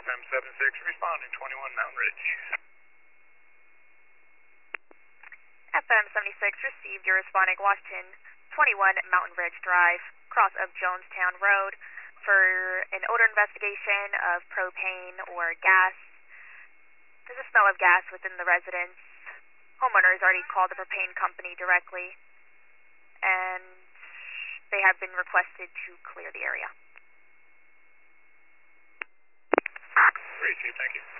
FM 76, responding 21 Mountain Ridge. FM 76 received. You're responding Washington 21 Mountain Ridge Drive, cross of Jonestown Road, for an odor investigation of propane or gas. There's a smell of gas within the residence. Homeowners already called the propane company directly, and they have been requested to clear the area. Received, thank you.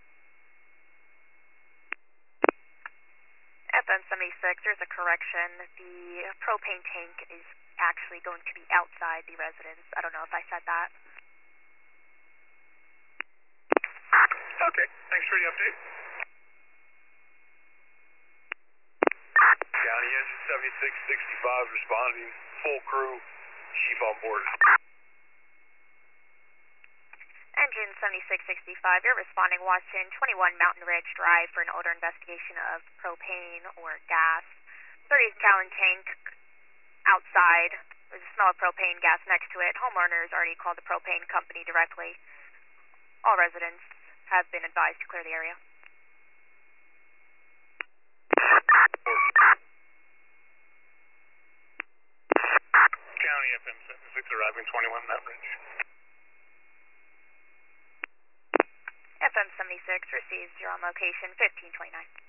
FM 76, there's a correction. The propane tank is actually going to be outside the residence. I don't know if I said that. Okay, thanks for the update. County Engine 7665 responding, full crew, chief on board. Engine 7665, you're responding Washington 21 Mountain Ridge Drive for an odor investigation of propane or gas. 30-gallon tank outside. There's a smell of propane gas next to it. Homeowners already called the propane company directly. All residents have been advised to clear the area. County FM 76 arriving 21 Mountain Ridge. FM 76 receives. You're on location 1529.